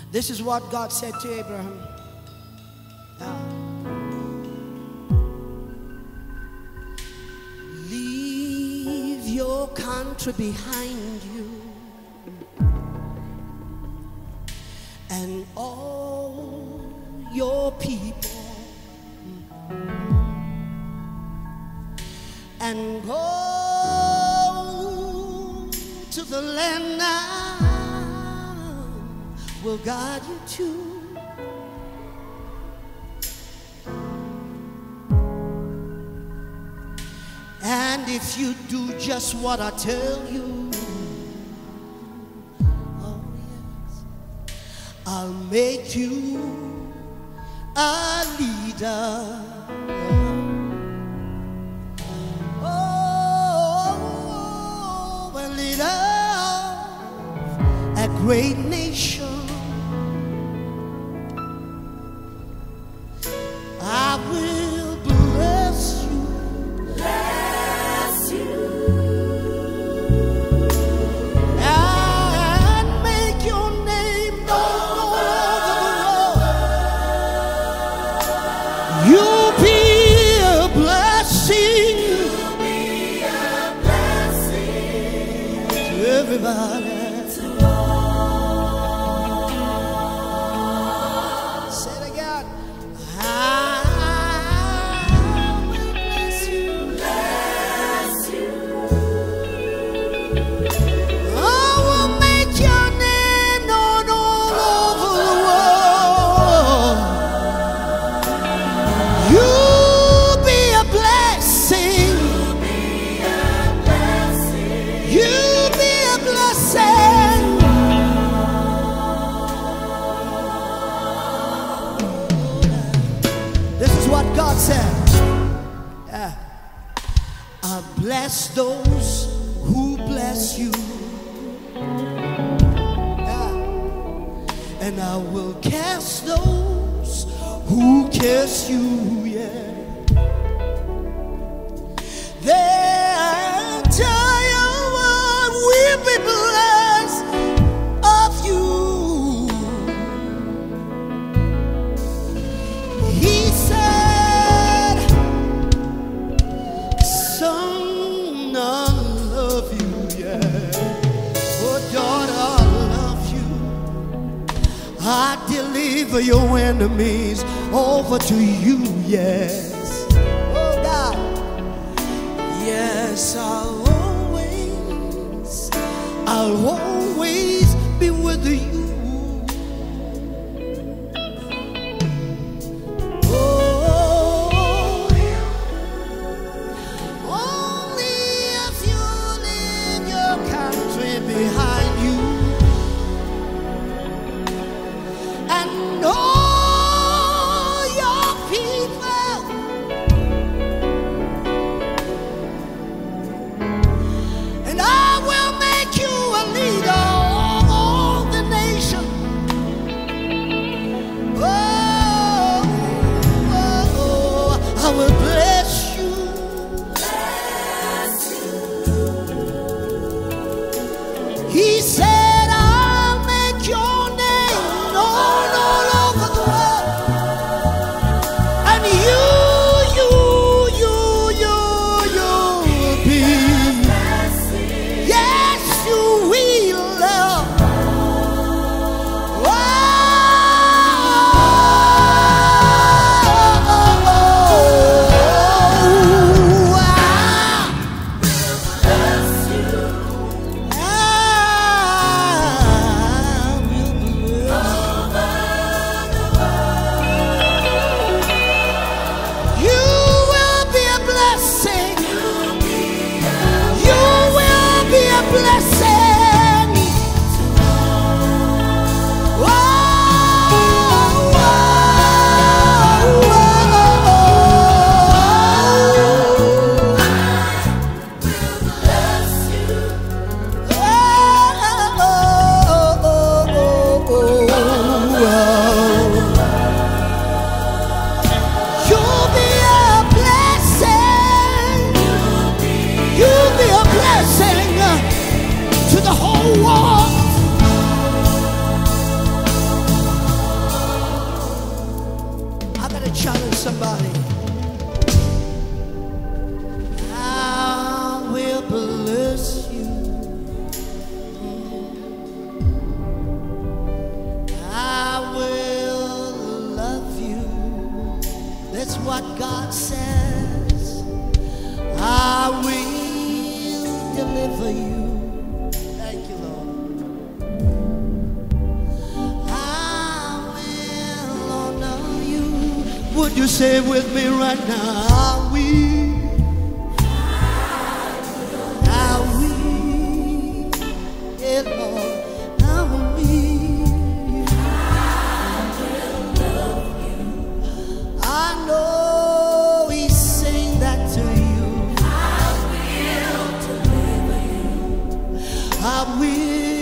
This is what God said to Abraham. Leave your country behind you and all your people, and go to the land I will guide you to. And if you do just what I tell you, oh yes, I'll make you a leader. Oh, a leader of a great nation. I will bless you. Bless you. And make your name known all over the world. You'll be a blessing. You'll be a blessing to everybody. To all. Say it again. I will bless you. Bless you. I will make your name known all over the world. You'll be a blessing. You'll be a blessing. This is what God said. I bless those who bless you. And I will curse those who curse you. Yeah. The entire world will be blessed of you. He said, son, I love you, yeah. Oh, daughter, I love you. I deliver your enemies over to you, yes. Oh, God. Yes, I'll always be with you. Behind you and all your people, and I will make you a leader of all the nation. Oh, oh, oh, I will bless you. He said, I'll make your name known all over the world. And you'll be. Yes, you will. you say it with me right now? I will. I will. Yeah, Lord. I will. I know He's saying that to you. I will.